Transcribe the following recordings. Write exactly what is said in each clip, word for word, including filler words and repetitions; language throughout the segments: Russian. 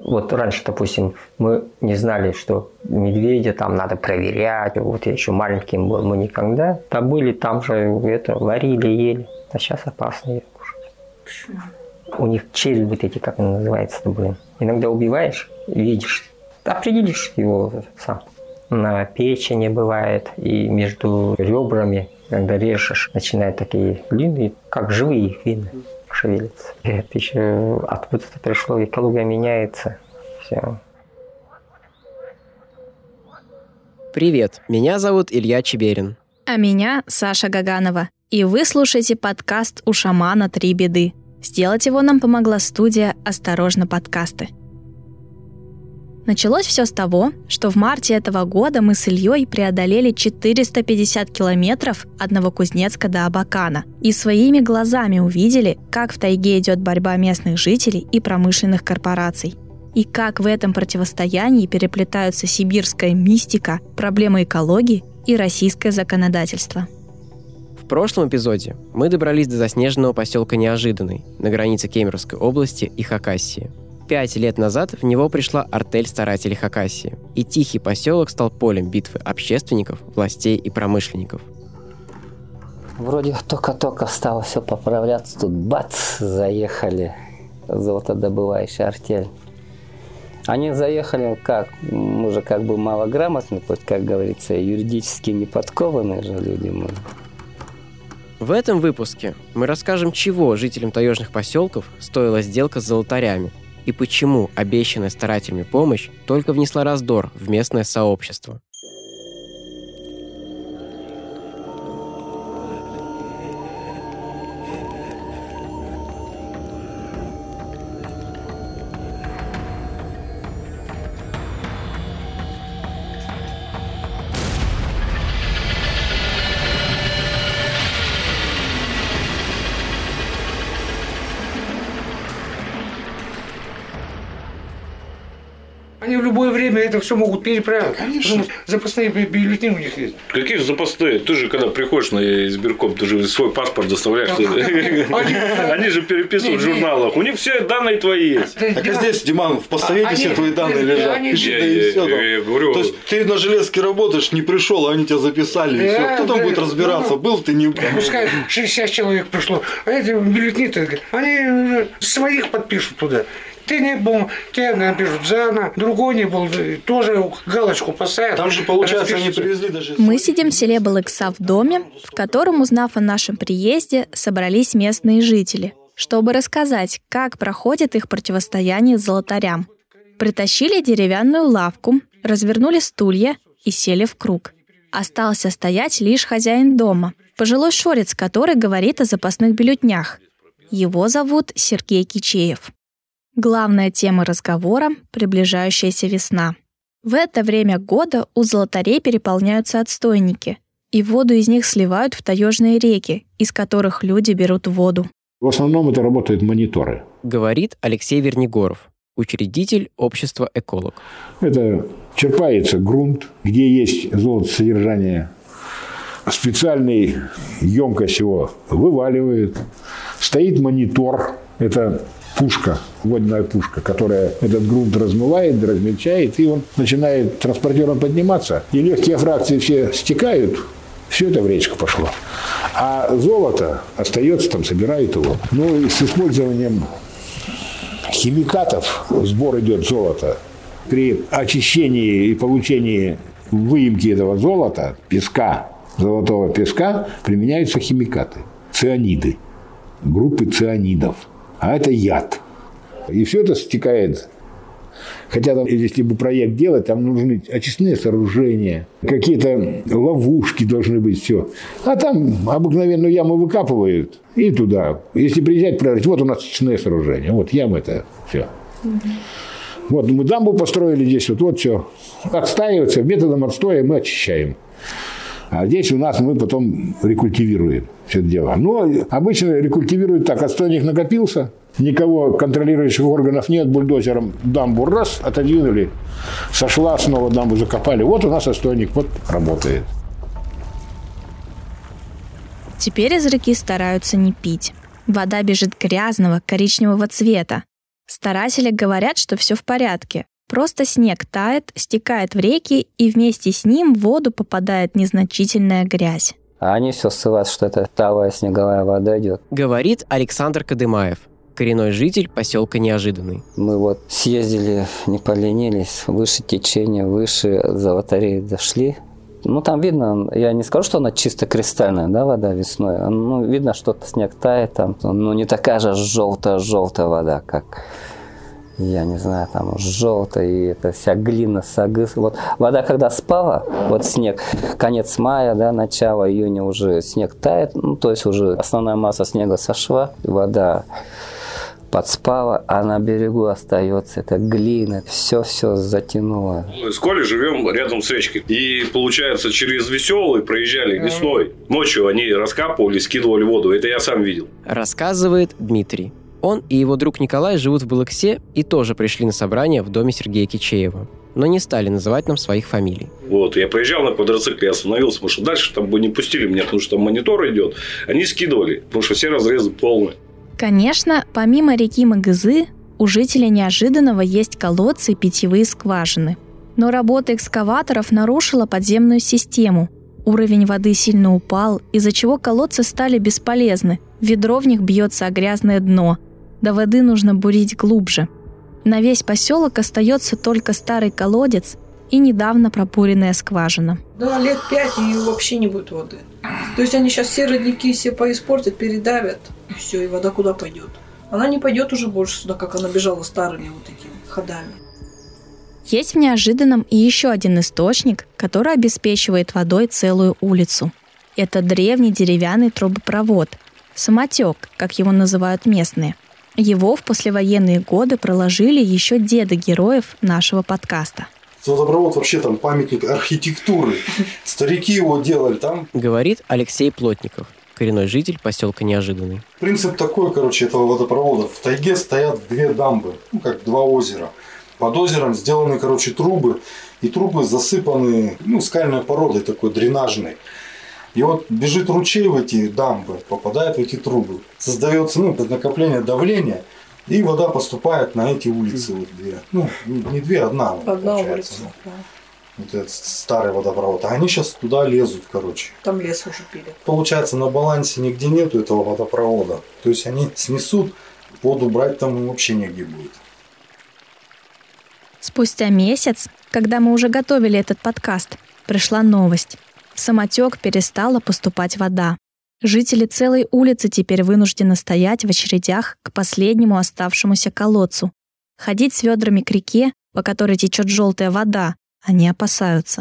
Вот раньше, допустим, мы не знали, что медведя там надо проверять. Вот я еще маленьким был, мы никогда. Там были, там же это, варили, ели. А сейчас опасно их кушать. Почему? У них челюсть вот эти, как они называются, блин. Иногда убиваешь, видишь, определишь его сам. На печени бывает, и между ребрами, когда режешь, начинают такие длинные, как живые видно, шевелятся. Это еще откуда-то пришло, экология меняется. Все. Привет, меня зовут Илья Чеберин. А меня Саша Гаганова. И вы слушаете подкаст «У шамана три беды». Сделать его нам помогла студия «Осторожно, подкасты». Началось все с того, что в марте этого года мы с Ильей преодолели четыреста пятьдесят километров от Новокузнецка до Абакана и своими глазами увидели, как в тайге идет борьба местных жителей и промышленных корпораций. И как в этом противостоянии переплетаются сибирская мистика, проблемы экологии и российское законодательство. В прошлом эпизоде мы добрались до заснеженного поселка Неожиданный на границе Кемеровской области и Хакасии. Пять лет назад в него пришла артель старателей Хакасии, и тихий поселок стал полем битвы общественников, властей и промышленников. Вроде только-только стало все поправляться, тут бац, заехали золотодобывающая артель. Они заехали как, мы же как бы малограмотные, как говорится, юридически не подкованные же люди мы. В этом выпуске мы расскажем, чего жителям таежных поселков стоила сделка с золотарями, и почему обещанная старателями помощь только внесла раздор в местное сообщество. Они в любое время это все могут переправить. Да, конечно. Запасные бюллетени у них есть. Какие запасные? Ты же, когда приходишь на избирком, ты же свой паспорт доставляешь. Они же переписывают в журналах. У них все данные твои есть. Так а здесь, Диман, в постсовете все твои данные лежат. То есть ты на железке работаешь, не пришел, а они тебя записали. И все. Кто там будет разбираться? Был ты, не был. Пускай шестьдесят человек пришло. А эти бюллетени-то, они своих подпишут туда. Ты не был, тебе напишут за, другой не был, тоже галочку поставят. Там же, получается, они привезли даже... Мы сидим в селе Балыкса в доме, в котором, узнав о нашем приезде, собрались местные жители, чтобы рассказать, как проходит их противостояние с золотарям. Притащили деревянную лавку, развернули стулья и сели в круг. Остался стоять лишь хозяин дома, пожилой шорец, который говорит о запасных бюллетнях. Его зовут Сергей Кичеев. Главная тема разговора – приближающаяся весна. В это время года у золотарей переполняются отстойники, и воду из них сливают в таежные реки, из которых люди берут воду. В основном это работают мониторы. Говорит Алексей Вернигоров, учредитель общества «Эколог». Это черпается грунт, где есть золотосодержание. Специальной емкость его вываливают. Стоит монитор. Это пушка, водная пушка, которая этот грунт размывает, размельчает, и он начинает транспортером подниматься, и легкие фракции все стекают, все это в речку пошло. А золото остается там, собирают его. Ну и с использованием химикатов сбор идет золота. При очищении и получении выемки этого золота, песка, золотого песка, применяются химикаты, цианиды, группы цианидов. А это яд. И все это стекает. Хотя там, если бы проект делать, там нужны очистные сооружения, какие-то ловушки должны быть, все. А там обыкновенную яму выкапывают и туда. Если приезжать, проверить, вот у нас очистные сооружения, вот яма это все. Угу. Вот мы дамбу построили здесь, вот, вот все. Отстаивается, методом отстоя мы очищаем. А здесь у нас мы потом рекультивируем все это дело. Но обычно рекультивируют так. Отстойник накопился, никого контролирующих органов нет, бульдозером дамбу раз, отодвинули, сошла, снова дамбу закопали. Вот у нас отстойник, вот работает. Теперь из реки стараются не пить. Вода бежит грязного коричневого цвета. Старатели говорят, что все в порядке. Просто снег тает, стекает в реки, и вместе с ним в воду попадает незначительная грязь. А они все ссылаются, что это талая снеговая вода идет. Говорит Александр Кадымаев, коренной житель поселка Неожиданный. Мы вот съездили, не поленились, выше течения, выше Золотарей дошли. Ну, там видно, я не скажу, что она чисто кристальная, да, вода весной. Ну, видно, что-то снег тает там. Ну, не такая же желтая-желтая вода, как, я не знаю, там желтая, и это вся глина, сагыс. Вот вода, когда спала, вот снег, конец мая, да, начало июня уже снег тает, ну, то есть уже основная масса снега сошла, вода подспала, а на берегу остается эта глина, все-все затянуло. Мы с Колей живем рядом с речкой. И, получается, через Веселый проезжали весной. Ночью они раскапывали, скидывали воду. Это я сам видел. Рассказывает Дмитрий. Он и его друг Николай живут в Балыксе и тоже пришли на собрание в доме Сергея Кичеева. Но не стали называть нам своих фамилий. Вот, я проезжал на квадроцикле, я остановился, потому что дальше там бы не пустили меня, потому что там монитор идет. Они скидывали, потому что все разрезы полные. Конечно, помимо реки Магызы, у жителей Неожиданного есть колодцы и питьевые скважины. Но работа экскаваторов нарушила подземную систему. Уровень воды сильно упал, из-за чего колодцы стали бесполезны. Ведро в них бьется о грязное дно. До воды нужно бурить глубже. На весь поселок остается только старый колодец и недавно пробуренная скважина. Да, лет пять и вообще не будет воды. То есть они сейчас все родники все поиспортят, передавят, и все, и вода куда пойдет? Она не пойдет уже больше сюда, как она бежала старыми вот этими ходами. Есть в Неожиданном и еще один источник, который обеспечивает водой целую улицу. Это древний деревянный трубопровод – самотек, как его называют местные. Его в послевоенные годы проложили еще деды героев нашего подкаста. Водопровод вообще там памятник архитектуры. Старики его делали там. Говорит Алексей Плотников, коренной житель поселка Неожиданный. Принцип такой, короче, этого водопровода. В тайге стоят две дамбы, ну как два озера. Под озером сделаны, короче, трубы. И трубы засыпаны, ну, скальной породой такой дренажной. И вот бежит ручей в эти дамбы, попадает в эти трубы. Создается, ну, накопление давления. И вода поступает на эти улицы, вот две. Ну, не, не две, одна. Одна улица. Да. Вот этот старый водопровод. А они сейчас туда лезут, короче. Там лес уже пилят. Получается, на балансе нигде нету этого водопровода. То есть они снесут, воду брать там вообще негде будет. Спустя месяц, когда мы уже готовили этот подкаст, пришла новость. В самотек перестала поступать вода. Жители целой улицы теперь вынуждены стоять в очередях к последнему оставшемуся колодцу. Ходить с ведрами к реке, по которой течет желтая вода, они опасаются.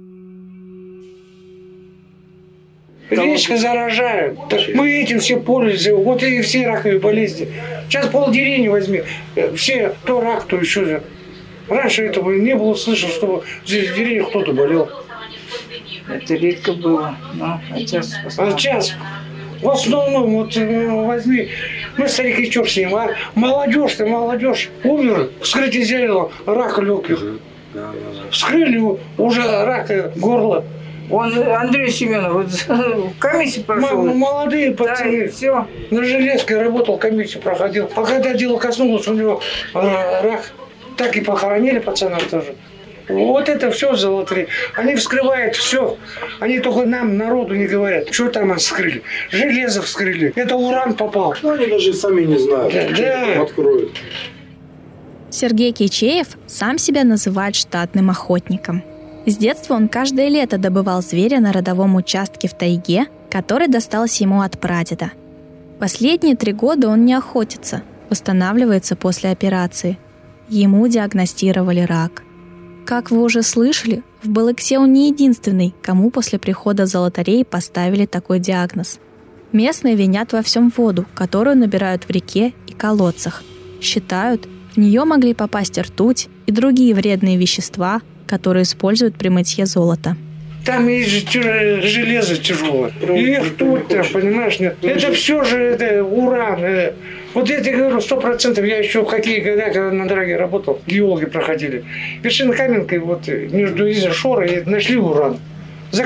Речка заражает. Мы этим все пользуемся. Вот и все раковые болезни. Сейчас полдеревни возьми. Все, то рак, то еще. Раньше этого не было слышно, что в деревне кто-то болел. Это редко было, но сейчас... А сейчас в основном, вот возьми, мы старики что с ним, а молодежь-то, молодежь, умер, вскрытие сделала, рак легких. Вскрыли уже рак горла. Он, Андрей Семенов, вот, комиссию прошел. М- молодые пацаны. Да, все. На Железкой работал, комиссию проходил. А когда дело коснулось, у него рак, так и похоронили пацана тоже. Вот это все золотые. Они вскрывают все. Они только нам, народу, не говорят, что там вскрыли. Железо вскрыли. Это уран попал. Ну, они даже сами не знают. Да, да. Откроют. Сергей Кичеев сам себя называет штатным охотником. С детства он каждое лето добывал зверя на родовом участке в тайге, который достался ему от прадеда. Последние три года он не охотится, восстанавливается после операции. Ему диагностировали рак. Как вы уже слышали, в Балыксе он не единственный, кому после прихода золотарей поставили такой диагноз. Местные винят во всем воду, которую набирают в реке и колодцах. Считают, в нее могли попасть ртуть и другие вредные вещества, которые используют при мытье золота. Там есть же железо тяжелое. И ртуть, там, понимаешь, нет. Это все же это уран. Вот я тебе говорю, сто процентов, я еще в какие года, когда на драге работал, геологи проходили. Вершинокаменкой вот между Иза Шора нашли уран.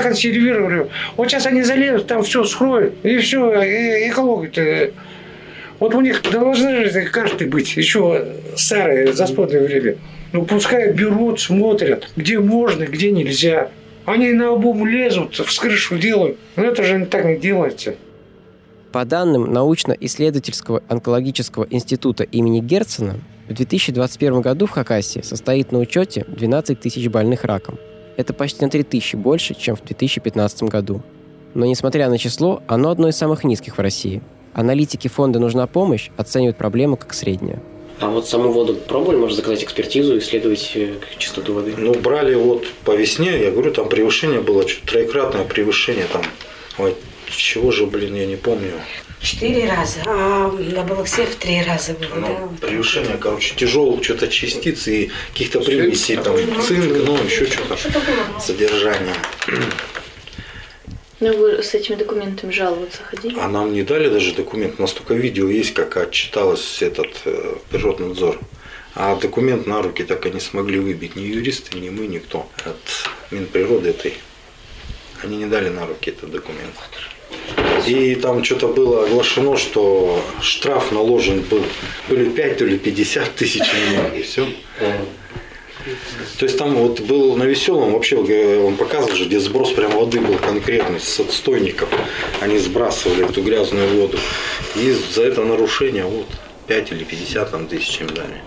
Законсервировали. Вот сейчас они залезут, там все скроют, и все, и экология-то. Вот у них должны же карты быть, еще старые, за спотное время. Ну, пускай берут, смотрят, где можно, где нельзя. Они на обум лезут, в крышу делают. Но это же так не делается. По данным научно-исследовательского онкологического института имени Герцена, в две тысячи двадцать первом году в Хакассии состоит на учете двенадцать тысяч больных раком. Это почти на три тысячи больше, чем в две тысячи пятнадцатом году. Но несмотря на число, оно одно из самых низких в России. Аналитики фонда «Нужна помощь» оценивают проблему как среднюю. А вот саму воду пробовали, может, заказать экспертизу, исследовать чистоту воды? Ну, брали вот по весне, я говорю, там превышение было, чуть троекратное превышение там. Ой, чего же, блин, я не помню. Четыре раза, а на Балаксе в три раза было, ну, да? Превышение, короче, тяжелых что-то частиц и каких-то примесей, там, цинк, ну, еще что-то, содержание. Ну, вы с этими документами жаловаться ходили? А нам не дали даже документ. У нас только видео есть, как отчиталась этот э, Природнадзор. А документ на руки так и не смогли выбить ни юристы, ни мы, никто. От Минприроды этой. Они не дали на руки этот документ. И там что-то было оглашено, что штраф наложен был. Были пять, то ли пятьдесят тысяч, и все. То есть там вот был на Веселом, вообще он показывал же, где сброс прям воды был конкретный, с отстойников. Они сбрасывали эту грязную воду. И за это нарушение вот пять или пятьдесят там, тысяч им дали.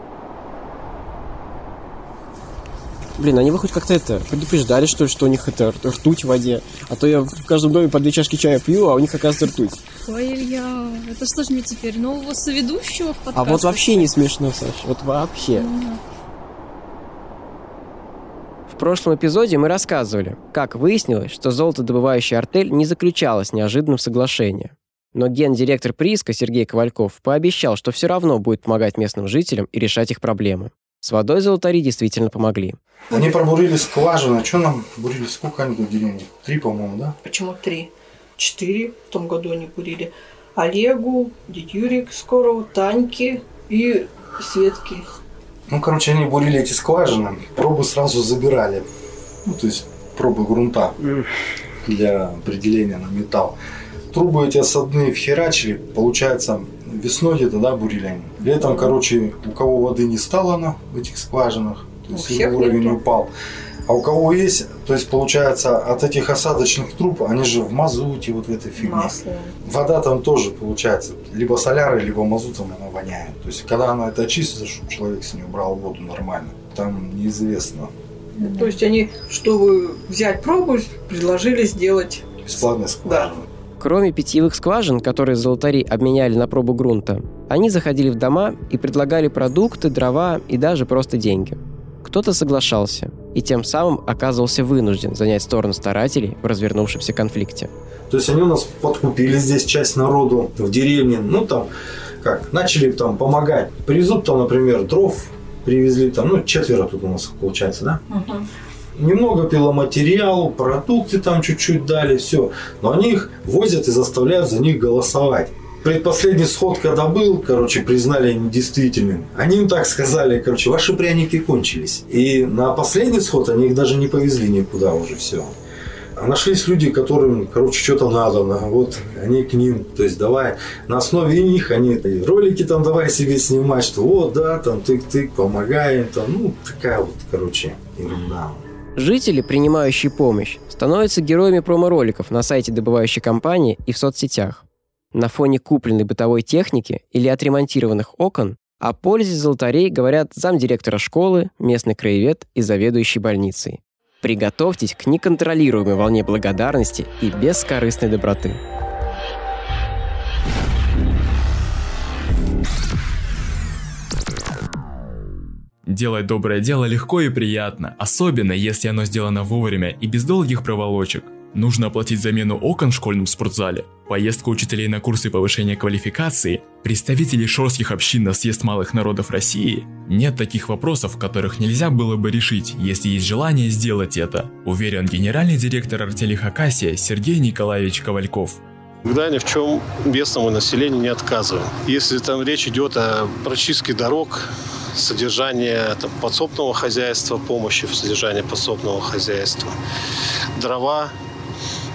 Блин, они вы хоть как-то это предупреждали, что ли, что у них это ртуть в воде? А то я в каждом доме по две чашки чая пью, а у них, оказывается, ртуть. Ой, Илья, это что ж мне теперь, нового соведущего в подкасте? А вот вообще не смешно, Саш, вот вообще. Mm-hmm. В прошлом эпизоде мы рассказывали, как выяснилось, что золотодобывающая артель не заключалась неожиданным соглашением. Но гендиректор прииска Сергей Ковальков пообещал, что все равно будет помогать местным жителям и решать их проблемы. С водой золотари действительно помогли. Они пробурили скважину. Что нам бурили? Сколько они в деревне? Три, по-моему, да? Почему три? Четыре в том году они бурили. Олегу, дядь Юрий Скорову, Таньке и Светке. Ну, короче, они бурили эти скважины, пробы сразу забирали. Ну, то есть пробы грунта для определения на металл. Трубы эти осадные вхерачили, получается, весной где-то, да, бурили они. Летом, короче, у кого воды не стало на в этих скважинах, то есть уровень нету. Упал. А у кого есть, то есть, получается, от этих осадочных труб, они же в мазуте, вот в этой фигне. Масло. Вода там тоже, получается, либо солярой, либо мазутом она воняет. То есть, когда она это очистится, чтобы человек с ней убрал воду нормально, там неизвестно. То есть, они, чтобы взять пробу, предложили сделать бесплатные скважины. Да. Кроме питьевых скважин, которые золотари обменяли на пробу грунта, они заходили в дома и предлагали продукты, дрова и даже просто деньги. Кто-то соглашался и тем самым оказывался вынужден занять сторону старателей в развернувшемся конфликте. То есть они у нас подкупили здесь часть народу в деревне, ну там, как, начали там помогать. Привезут там, например, дров, привезли там, ну четверо тут у нас получается, да? Uh-huh. Немного пиломатериалу, продукты там чуть-чуть дали, все. Но они их возят и заставляют за них голосовать. Предпоследний сход, когда был, короче, признали недействительным. Они им так сказали, короче, ваши пряники кончились. И на последний сход они их даже не повезли никуда уже, все. А нашлись люди, которым, короче, что-то надо. Вот они к ним, то есть давай, на основе них они ролики там давай себе снимать, что вот, да, там тык-тык, помогаем, там, ну, такая вот, короче, ерунда. Жители, принимающие помощь, становятся героями промо-роликов на сайте добывающей компании и в соцсетях. На фоне купленной бытовой техники или отремонтированных окон о пользе золотарей говорят замдиректора школы, местный краевед и заведующий больницей. Приготовьтесь к неконтролируемой волне благодарности и бескорыстной доброты. Делать доброе дело легко и приятно, особенно если оно сделано вовремя и без долгих проволочек. Нужно оплатить замену окон в школьном спортзале, поездку учителей на курсы повышения квалификации, представителей шорских общин на съезд малых народов России. Нет таких вопросов, которых нельзя было бы решить, если есть желание сделать это, уверен генеральный директор артели Хакассия Сергей Николаевич Ковальков. Никогда ни в чем местному населению не отказываем. Если там речь идет о прочистке дорог, содержание там, подсобного хозяйства, помощи в содержании подсобного хозяйства, дрова,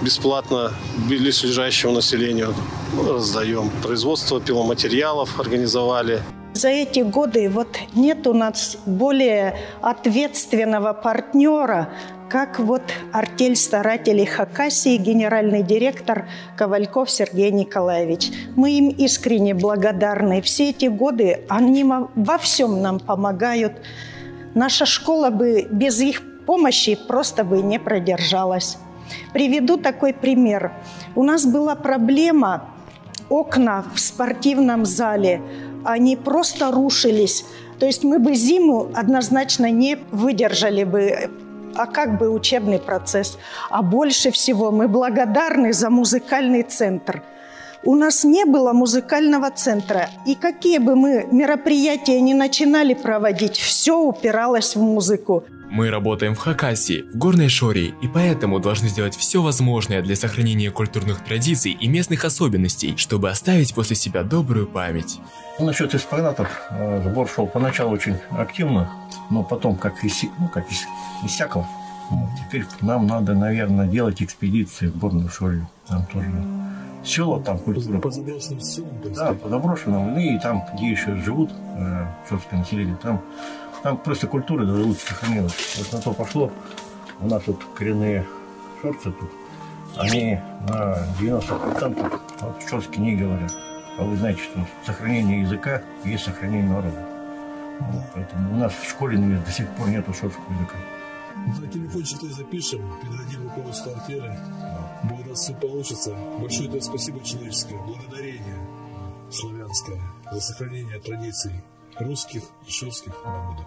бесплатно близлежащему населению раздаем. Производство пиломатериалов организовали. За эти годы вот нет у нас более ответственного партнера, как вот артель старателей Хакасии, генеральный директор Ковальков Сергей Николаевич. Мы им искренне благодарны. Все эти годы они во всем нам помогают. Наша школа бы без их помощи просто бы не продержалась. Приведу такой пример. У нас была проблема окна в спортивном зале. Они просто рушились. То есть мы бы зиму однозначно не выдержали бы, а как бы учебный процесс. А больше всего мы благодарны за музыкальный центр. У нас не было музыкального центра. И какие бы мы мероприятия ни начинали проводить, все упиралось в музыку. Мы работаем в Хакассии, в Горной Шории, и поэтому должны сделать все возможное для сохранения культурных традиций и местных особенностей, чтобы оставить после себя добрую память. Насчет экспонатов сбор шел поначалу очень активно, но потом как, иси, ну, как ис, иссякал. Вот, теперь нам надо, наверное, делать экспедиции в Горную Шорию. Там тоже село, там культура. По заброшенным селам? Да, по заброшенным. И там, где еще живут э, шорское население, там Там просто культура даже лучше сохранилась. Вот на то пошло. У нас тут коренные шорцы тут. Они на девяносто процентов вот, шорски не говорят. А вы знаете, что сохранение языка есть сохранение народа. Вот, поэтому у нас в школе, наверное, до сих пор нету шорского языка. За телефончик ты запишем, передадим руководству артели. Бог все получится. Большое тебе спасибо человеческое. Благодарение славянское за сохранение традиций русских и шорских народов.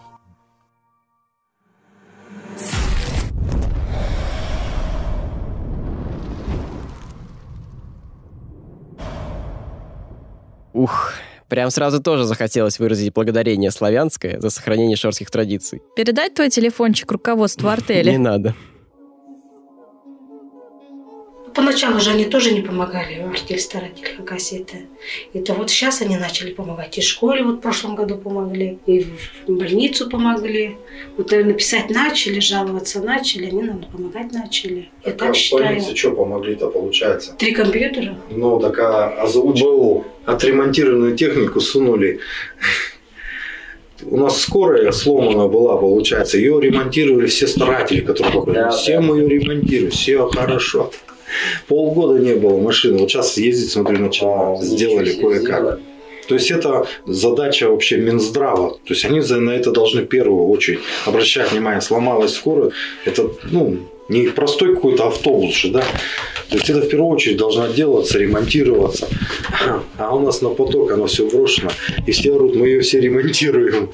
Ух, прям сразу тоже захотелось выразить благодарение славянское за сохранение шорских традиций. Передать твой телефончик руководству артели? Не надо. Поначалу же они тоже не помогали, артель старателей Хакасии. Это, это вот сейчас они начали помогать. И в школе вот в прошлом году помогли, и в больницу помогли. Вот написать начали, жаловаться начали, они нам помогать начали. Я так, так считаю. В больнице что помогли-то, получается? Три компьютера. Ну, так а озвучил, отремонтированную технику сунули. У нас скорая сломана была, получается. Ее ремонтировали все старатели, которые походили. Да, все да. Мы ее ремонтируем, все хорошо. Полгода не было машины. Вот сейчас ездить, смотрю, начала. Сделали кое-как. То есть это задача вообще Минздрава. То есть они на это должны в первую очередь обращать внимание. Сломалась скорая. Это ну, не простой какой-то автобус же, да. То есть это в первую очередь должно делаться, ремонтироваться. А у нас на поток оно все брошено. И все орут, мы ее все ремонтируем.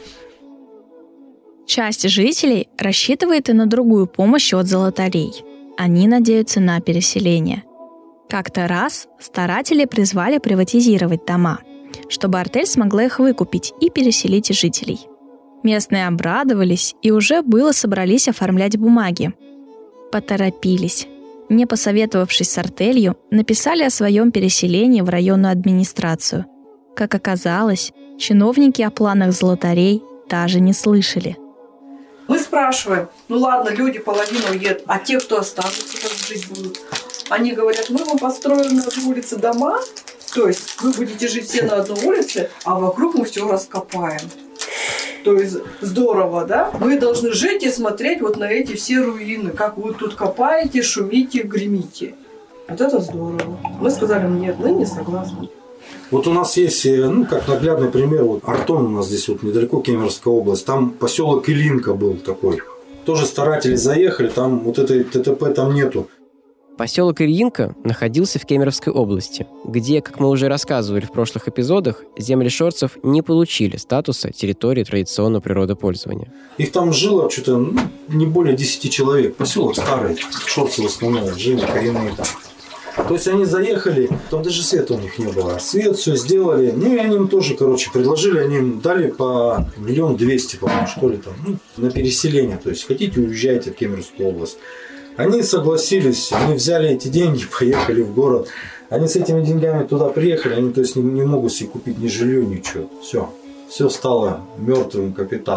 Часть жителей рассчитывает и на другую помощь от золотарей. Они надеются на переселение. Как-то раз старатели призвали приватизировать дома, чтобы артель смогла их выкупить и переселить жителей. Местные обрадовались и уже было собрались оформлять бумаги. Поторопились. Не посоветовавшись с артелью, написали о своем переселении в районную администрацию. Как оказалось, чиновники о планах золотарей даже не слышали. Мы спрашиваем, ну ладно, люди половину уедут, а те, кто останутся, как жить будут? Они говорят, мы вам построим на улице дома, то есть вы будете жить все на одной улице, а вокруг мы все раскопаем. То есть здорово, да? Вы должны жить и смотреть вот на эти все руины, как вы тут копаете, шумите, гремите. Вот это здорово. Мы сказали, нет, мы не согласны. Вот у нас есть, ну, как наглядный пример, вот Артон у нас здесь вот недалеко, Кемеровская область, там поселок Илинка был такой. Тоже старатели заехали, там вот этой ТТП там нету. Поселок Ильинка находился в Кемеровской области, где, как мы уже рассказывали в прошлых эпизодах, земли шорцев не получили статуса территории традиционного природопользования. Их там жило что-то ну, не более десяти человек. Поселок старый, шорцы в основном жили, коренные там. То есть они заехали, там даже света у них не было. Свет все сделали. Ну и они им тоже, короче, предложили, они им дали по миллион двести, по-моему, что ли там, ну, на переселение. То есть хотите, уезжайте в Кемеровскую область. Они согласились, они взяли эти деньги, поехали в город. Они с этими деньгами туда приехали, они то есть не, не могут себе купить ни жилье, ничего. Все. Все стало мертвым капиталом.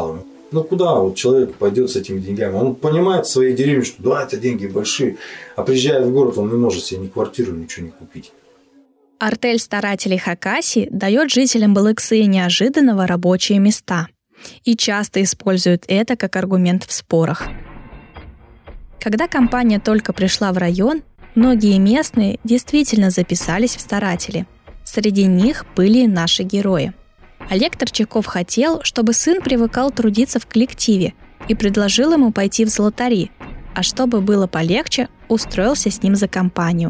Ну куда вот человек пойдет с этими деньгами? Он понимает в своей деревне, что да, это деньги большие, а приезжая в город, он не может себе ни квартиру, ничего не купить. Артель старателей Хакасии дает жителям Балыксы неожиданного рабочие места и часто использует это как аргумент в спорах. Когда компания только пришла в район, многие местные действительно записались в старатели. Среди них были и наши герои. Олег Торчаков хотел, чтобы сын привыкал трудиться в коллективе и предложил ему пойти в золотари, а чтобы было полегче, устроился с ним за компанию.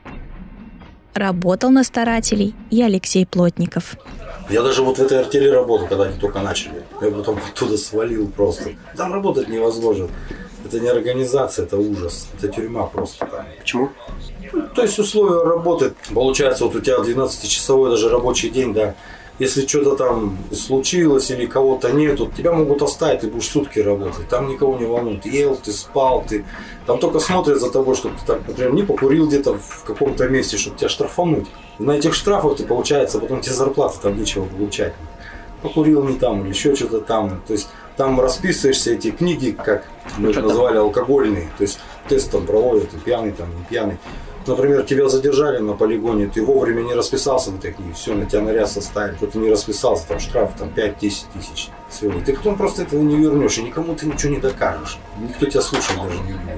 Работал на старателей и Алексей Плотников. Я даже вот в этой артели работал, когда они только начали. Я потом оттуда свалил просто. Там работать невозможно. Это не организация, это ужас. Это тюрьма просто. Почему? Ну, то есть условия работы. Получается, вот у тебя двенадцатичасовой даже рабочий день, да. Если что-то там случилось или кого-то нету, тебя могут оставить, ты будешь сутки работать. Там никого не волнует. Ел ты, спал ты. Там только смотрят за тобой, чтобы ты, так, например, не покурил где-то в каком-то месте, чтобы тебя штрафануть. И на этих штрафах ты, получается, потом тебе зарплаты там нечего получать. Покурил не там или еще что-то там. То есть там расписываешься, эти книги, как мы их называли, алкогольные. То есть тест там проводят, ты пьяный, там не пьяный. Например, тебя задержали на полигоне, ты вовремя не расписался в этой книге, все, на тебя наряд составили, что ты не расписался, там штраф там пять-десять тысяч. Все. И ты потом просто этого не вернешь, и никому ты ничего не докажешь. Никто тебя слушать даже не будет.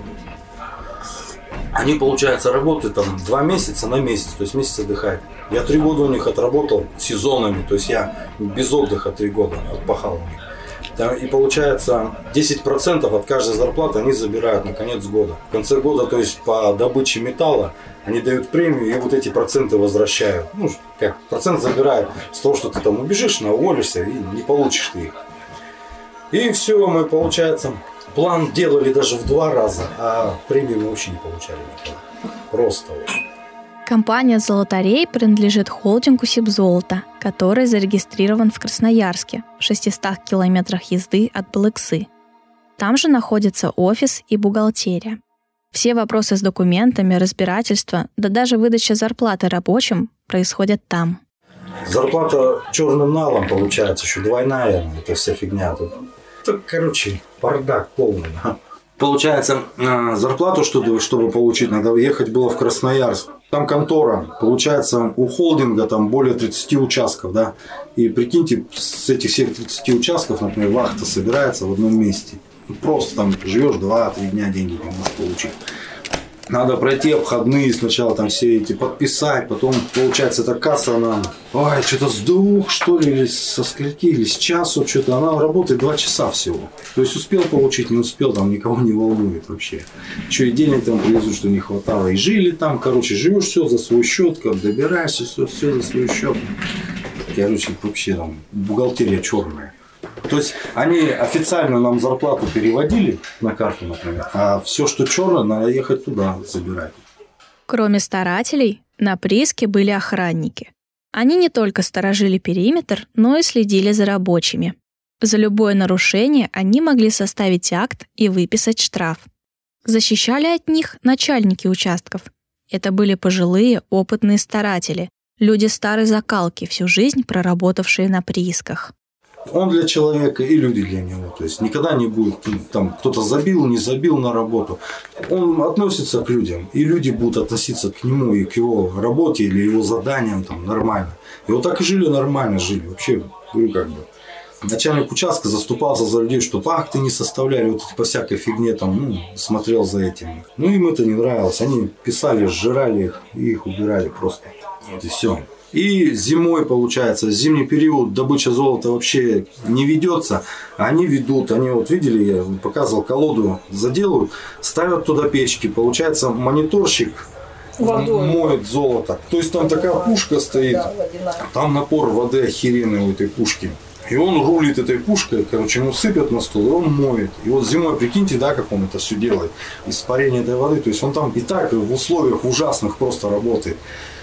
Они, получается, работают там два месяца на месяц, то есть месяц отдыхают. Я три года у них отработал сезонами, то есть я без отдыха три года отпахал у них. И получается десять процентов от каждой зарплаты они забирают на конец года. В конце года, то есть по добыче металла, они дают премию и вот эти проценты возвращают. Ну, как процент забирают с того, что ты там убежишь, уволишься и не получишь ты их. И все, мы, получается, план делали даже в два раза, а премию мы вообще не получали никогда. Просто вот. Компания «Золотарей» принадлежит холдингу «Сибзолото», который зарегистрирован в Красноярске, в шестистах километрах езды от Балыксы. Там же находится офис и бухгалтерия. Все вопросы с документами, разбирательства, да даже выдача зарплаты рабочим происходят там. Зарплата черным налом получается, еще двойная, это вся фигня тут. Это, короче, бардак полный. Получается, зарплату, чтобы, чтобы получить, надо ехать было в Красноярск. Там контора, получается, у холдинга там более тридцати участков, да. И прикиньте, с этих всех тридцати участков, например, вахта собирается в одном месте. Просто там живешь два-три дня, деньги не можешь получить. Надо пройти обходные сначала, там все эти подписать, потом, получается, эта касса, она, ой, что-то с двух, что ли, или со скольки, или с часу, что-то, она работает два часа всего. То есть успел получить, не успел, там никого не волнует вообще. Еще и денег там привезут, что не хватало. И жили там, короче, живешь все за свой счет, как добираешься, все, все за свой счет. Короче, вообще там бухгалтерия черная. То есть они официально нам зарплату переводили на карту, например, а все, что черное, надо ехать туда забирать. Кроме старателей, на прииске были охранники. Они не только сторожили периметр, но и следили за рабочими. За любое нарушение они могли составить акт и выписать штраф. Защищали от них начальники участков. Это были пожилые, опытные старатели, люди старой закалки, всю жизнь проработавшие на приисках. Он для человека и люди для него. То есть никогда не будет, там кто-то забил, не забил на работу. Он относится к людям, и люди будут относиться к нему и к его работе или его заданиям там, нормально. И вот так и жили нормально, жили. Вообще, говорю, как бы. Начальник участка заступался за людей, чтобы акты не составляли, вот по всякой фигне там, ну, смотрел за этим. Ну, им это не нравилось. Они писали, сжирали их, и их убирали просто. Вот и все. И зимой, получается, в зимний период добыча золота вообще не ведется. Они ведут, они вот видели, я показывал, колоду заделают, ставят туда печки. Получается, мониторщик водой моет золото. То есть там такая пушка стоит, там напор воды охеренный у этой пушки. И он рулит этой пушкой, короче, ему сыпят на стол, и он моет. И вот зимой, прикиньте, да, как он это все делает. Испарение этой воды. То есть он там и так в условиях ужасных просто работает.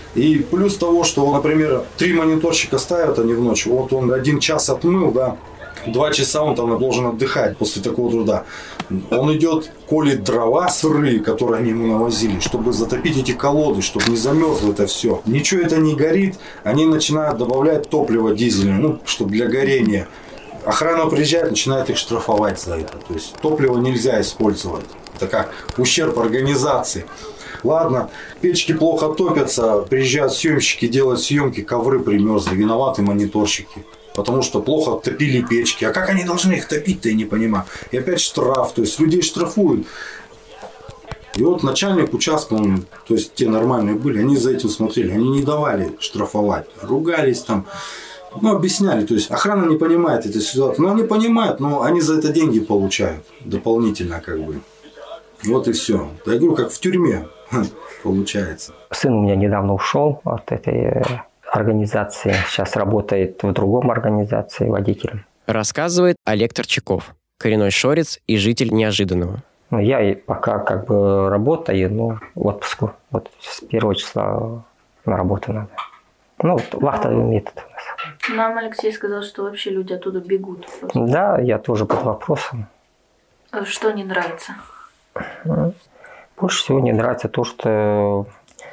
И плюс того, что, например, три мониторщика ставят они в ночь, вот он один час отмыл, да, два часа он там должен отдыхать после такого труда. Он идет, колет дрова сырые, которые они ему навозили, чтобы затопить эти колоды, чтобы не замерзло это все. Ничего это не горит, они начинают добавлять топливо дизельное, ну, чтобы для горения. Охрана приезжает, начинает их штрафовать за это. То есть топливо нельзя использовать. Это как ущерб организации. Ладно, печки плохо топятся, приезжают съемщики, делают съемки, ковры примерзли, виноваты мониторщики. Потому что плохо топили печки. А как они должны их топить-то, я не понимаю. И опять штраф, то есть людей штрафуют. И вот начальник участка, он, то есть те нормальные были, они за этим смотрели, они не давали штрафовать, ругались там, ну объясняли, то есть охрана не понимает эту ситуацию, ну они понимают, но они за это деньги получают дополнительно как бы. Вот и все. Я говорю, как в тюрьме получается. Сын у меня недавно ушел от этой организации, сейчас работает в другом организации водителем. Рассказывает Олег Торчаков, коренной шорец и житель Неожиданного. Ну, я и пока как бы работаю, но в отпуску. Вот с первого числа на работу надо. Ну, вот, вахтовый метод у нас. Нам Алексей сказал, что вообще люди оттуда бегут. Просто. Да, я тоже под вопросом. Что не нравится? Больше всего не нравится то, что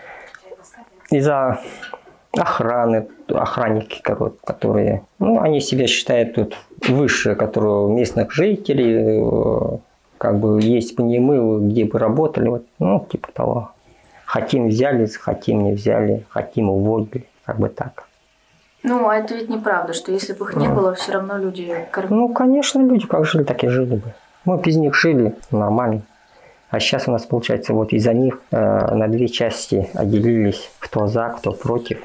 из-за охраны, охранники, которые, ну, они себя считают тут выше, которые местных жителей, как бы есть бы не мы, где бы работали, вот, ну, типа того. Хотим взяли, хотим не взяли, хотим уволили, как бы так. Ну, а это ведь неправда, что если бы их не было, все равно люди кормили. Ну, конечно, люди как жили, так и жили бы. Мы без них жили нормально. А сейчас у нас, получается, вот из-за них э, на две части отделились, кто за, кто против.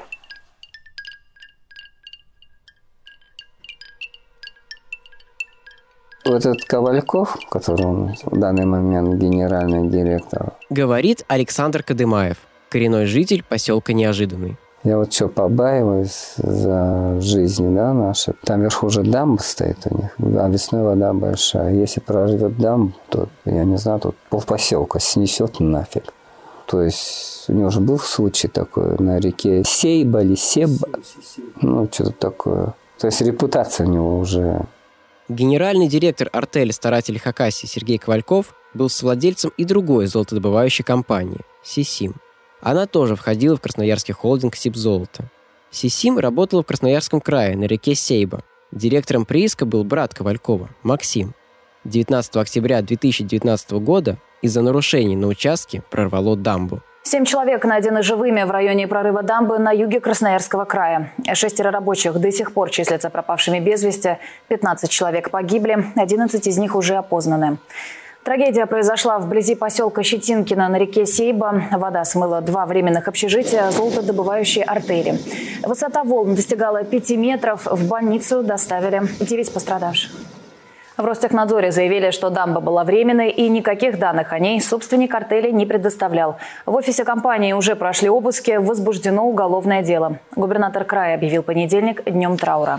Вот этот Ковальков, который в данный момент генеральный директор. Говорит Александр Кадымаев, коренной житель поселка Неожиданный. Я вот что, побаиваюсь за жизнь, да, нашей. Там вверху уже дамба стоит у них, а весной вода большая. Если прорвет дамбу, то, я не знаю, тут полпоселка снесет нафиг. То есть у него же был случай такой на реке Сейба или Себа, ну, что-то такое. То есть репутация у него уже... Генеральный директор артели старателей Хакасии Сергей Ковальков был совладельцем и другой золотодобывающей компании – «Сисим». Она тоже входила в красноярский холдинг «Сибзолото». «Сисим» работала в Красноярском крае на реке Сейба. Директором прииска был брат Ковалькова – Максим. девятнадцатого октября две тысячи девятнадцатого года из-за нарушений на участке прорвало дамбу. Семь человек найдены живыми в районе прорыва дамбы на юге Красноярского края. Шестеро рабочих до сих пор числятся пропавшими без вести. пятнадцать человек погибли, одиннадцать из них уже опознаны. Трагедия произошла вблизи поселка Щетинкино на реке Сейба. Вода смыла два временных общежития золотодобывающей артели. Высота волн достигала пяти метров. В больницу доставили девять пострадавших. В Ростехнадзоре заявили, что дамба была временной и никаких данных о ней собственник артели не предоставлял. В офисе компании уже прошли обыски, возбуждено уголовное дело. Губернатор края объявил понедельник днем траура.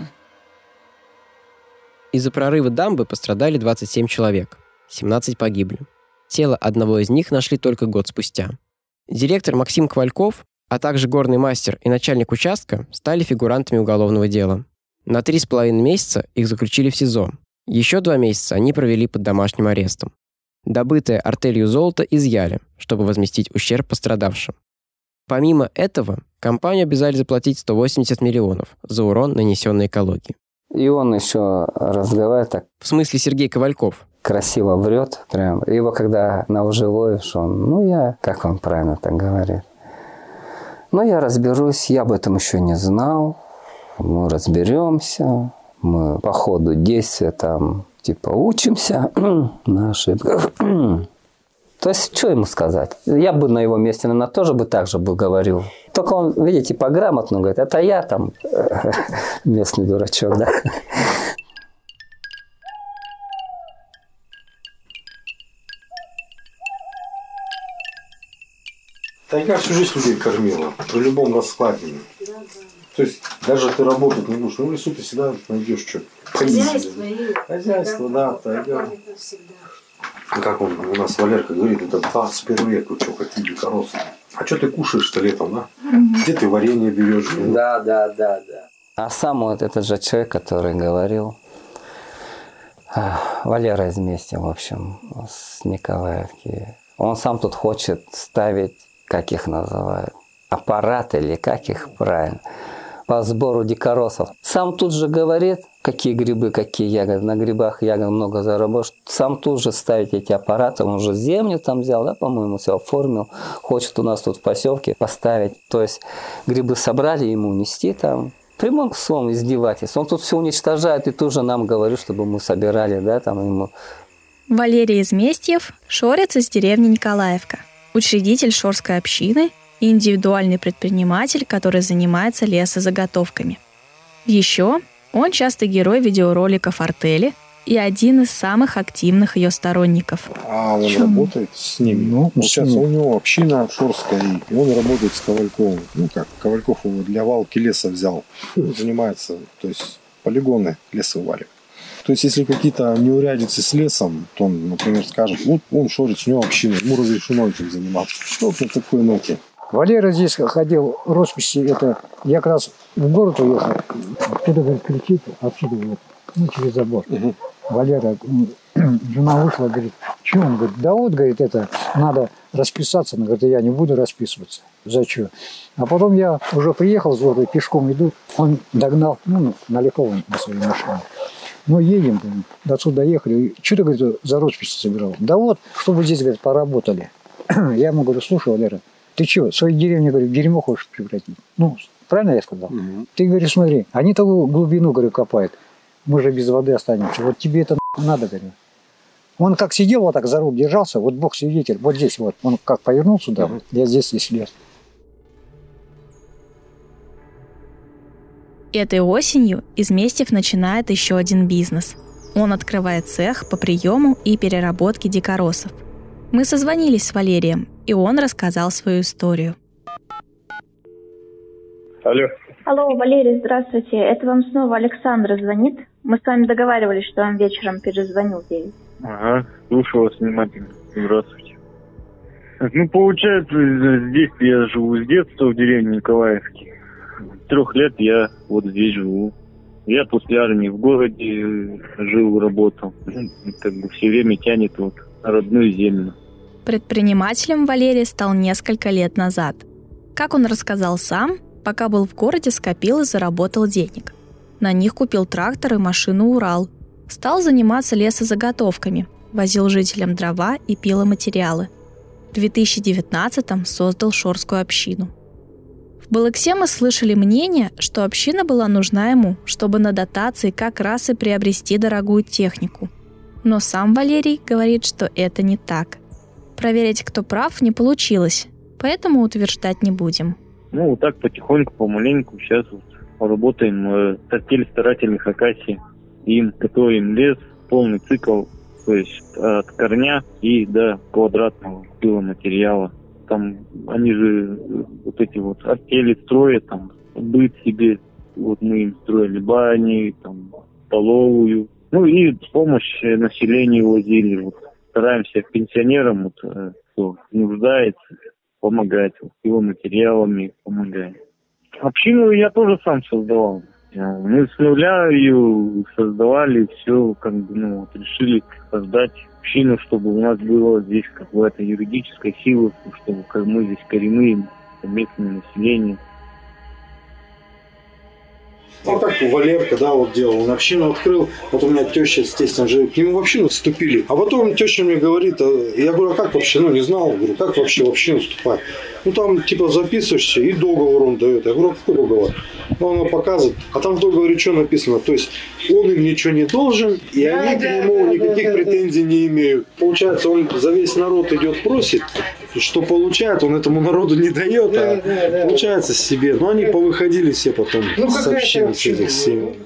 Из-за прорыва дамбы пострадали двадцать семь человек. семнадцать погибли. Тело одного из них нашли только год спустя. Директор Максим Ковальков, а также горный мастер и начальник участка стали фигурантами уголовного дела. На три с половиной месяца их заключили в СИЗО. Еще два месяца они провели под домашним арестом. Добытое артелью золото изъяли, чтобы возместить ущерб пострадавшим. Помимо этого, компанию обязали заплатить сто восемьдесят миллионов за урон, нанесенный экологии. И он еще разговаривает так. В смысле Сергей Ковальков? Красиво врет. Прям. Его когда на ужеловишь, он, ну я, как он правильно так говорит. Ну я разберусь, я об этом еще не знал. Мы разберемся. Мы по ходу действия там типа учимся на ошибках. То есть, что ему сказать? Я бы на его месте, наверное, тоже бы так же бы говорил. Только он, видите, по-грамотному говорит, это я там местный дурачок, да. Тайга всю жизнь людей кормила, при любом раскладе. То есть даже ты работать не будешь, ну в лесу ты всегда найдешь что. Хозяйство и... Хозяйство, да, тайга. Как он, у нас Валерка говорит, это двадцать первый век, вы что, какие дикоросы. А что ты кушаешь-то летом, да? Mm-hmm. Где ты варенье берешь? Да, да, да, да. А сам вот этот же человек, который говорил, Валера из Мести, в общем, с Николаевки, он сам тут хочет ставить, как их называют, аппараты или как их правильно, по сбору дикоросов. Сам тут же говорит, какие грибы, какие ягоды. На грибах ягод много заработал. Сам тут же ставить эти аппараты. Он уже землю там взял, да, по-моему, все оформил. Хочет у нас тут в поселке поставить. То есть грибы собрали, ему нести там. Прямым словом издевательство. Он тут все уничтожает и тут же нам говорит, чтобы мы собирали, да, там ему. Валерий Изместьев – шорец из деревни Николаевка, учредитель шорской общины и индивидуальный предприниматель, который занимается лесозаготовками. Еще он частый герой видеороликов артели и один из самых активных ее сторонников. А он Чем? работает с ними. Ну, сейчас у него община шорская, и он работает с Ковальковым. Ну как, Ковальков его для валки леса взял. Занимается, то есть полигоны леса вываривает. То есть, если какие-то неурядицы с лесом, то он, например, скажет, вот он шорец, у него община, ему разрешено этим заниматься. Что тут такой ноки? Валера здесь ходил, росписи, это я как раз в город уехал, оттуда, говорит, кричит, отсюда, вот, ну, через забор. Угу. Валера, жена вышла, говорит, что он, говорит, да вот, говорит, это, надо расписаться, она говорит, я не буду расписываться, зачем? А потом я уже приехал с города, пешком иду, он догнал, ну, на Лиховом на своей машине. Ну, едем, до отсюда доехали, что ты, говорит, за роспись собирал? Да вот, чтобы здесь, говорит, поработали. Я ему говорю, слушай, Валера, ты что, свою деревню, говорю, в дерьмо хочешь превратить? Ну, правильно я сказал? Угу. Ты, говоришь, смотри, они такую глубину, говорю, копают. Мы же без воды останемся. Вот тебе это надо, говорю. Он как сидел, вот так за руль держался, вот Бог свидетель, вот здесь вот. Он как повернул сюда, угу. Я здесь и слез. Этой осенью Изместьев начинает еще один бизнес. Он открывает цех по приему и переработке дикоросов. Мы созвонились с Валерием, и он рассказал свою историю. Алло. Алло, Валерий, здравствуйте. Это вам снова Александр звонит. Мы с вами договаривались, что вам вечером перезвоню в девять. Ага, слушаю вас внимательно. Здравствуйте. Ну, получается, здесь я живу с детства в деревне Николаевке. С трех лет я вот здесь живу. Я после армии в городе жил, работал. Как бы все время тянет вот на родную землю. Предпринимателем Валерий стал несколько лет назад. Как он рассказал сам, пока был в городе, скопил и заработал денег. На них купил трактор и машину «Урал». Стал заниматься лесозаготовками, возил жителям дрова и пиломатериалы. В две тысячи девятнадцатом создал шорскую общину. В Балыксе мы слышали мнение, что община была нужна ему, чтобы на дотации как раз и приобрести дорогую технику. Но сам Валерий говорит, что это не так. Проверить, кто прав, не получилось, поэтому утверждать не будем. Ну, вот так потихоньку, помаленьку сейчас вот работаем э, с артель старателей Хакасии. Им готовим лес, полный цикл, то есть от корня и до квадратного пиломатериала. Там они же вот эти вот артели строят, там быт себе, вот мы им строили бани, там столовую. Ну и помощь населению возили. Вот, стараемся пенсионерам, вот, кто нуждается, помогать, вот, его материалами помогать. Общину я тоже сам создавал. Мы с нуля ее создавали, все как бы, ну, вот, решили создать общину, чтобы у нас было здесь как бы это юридическая сила, чтобы как мы здесь коренные, местное население. Ну, как Валерка, да, вот делал, он общину открыл, вот у меня теща с тестем же, к нему в общину вступили. А потом теща мне говорит, я говорю, а как вообще, ну не знал, говорю, как вообще в общину вступать? Ну там типа записываешься и договор он дает. Я говорю, какой договор? Ну она показывает, а там в договоре что написано? То есть он им ничего не должен, и да, они да, к нему да, никаких да, претензий да. не имеют. Получается, он за весь народ идет просит, что получает, он этому народу не дает, да, а да, да. получается себе. Но они повыходили все потом ну, с общины, с этих семей.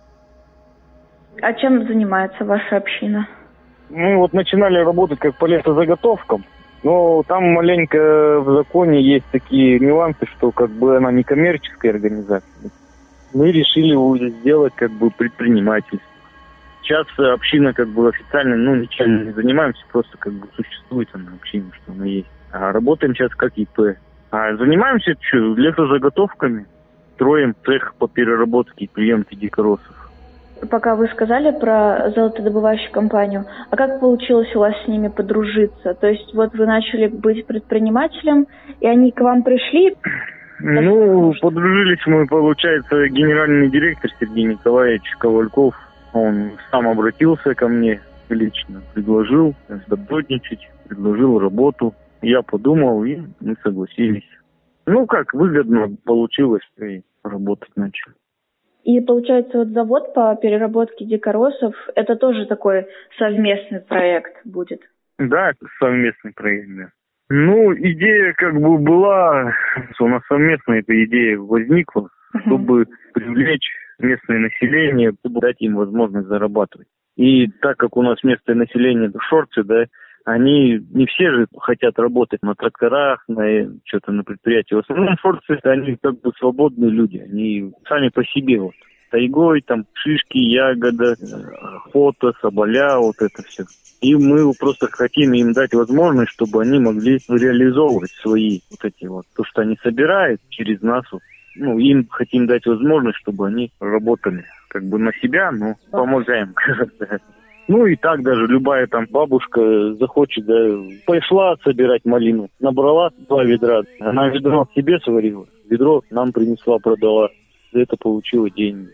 А чем занимается ваша община? Мы вот начинали работать как по лесозаготовкам, но там маленько в законе есть такие нюансы, что как бы она не коммерческая организация. Мы решили его сделать как бы предпринимательство. Сейчас община как бы официально, ну, ничем не занимаемся, просто как бы существует она община, что она есть. А работаем сейчас как ИП. А занимаемся что, лесозаготовками, строим цех по переработке и приемке дикоросов. Пока вы сказали про золотодобывающую компанию, а как получилось у вас с ними подружиться? То есть вот вы начали быть предпринимателем, и они к вам пришли Ну, подружились мы, получается, генеральный директор Сергей Николаевич Ковальков. Он сам обратился ко мне лично, предложил сотрудничать, предложил работу. Я подумал, и мы согласились. Ну, как выгодно получилось, и работать начали. И получается, вот завод по переработке дикоросов, это тоже такой совместный проект будет? Да, это совместный проект, да. Ну, идея как бы была, у нас совместно эта идея возникла, uh-huh. чтобы привлечь местное население, чтобы дать им возможность зарабатывать. И так как у нас местное население шорцы, да, они не все же хотят работать на тракторах, на что-то на предприятии. В основном шорцы, они как бы свободные люди, они сами по себе вот. Тайгой, там, шишки, ягода, охота, соболя, вот это все. И мы просто хотим им дать возможность, чтобы они могли реализовывать свои вот эти вот, то, что они собирают через нас. Ну, им хотим дать возможность, чтобы они работали как бы на себя, но помогаем. Ну и так даже любая там бабушка захочет, да, пошла собирать малину, набрала два ведра, она ведро себе сварила, ведро нам принесла, продала, за это получила деньги.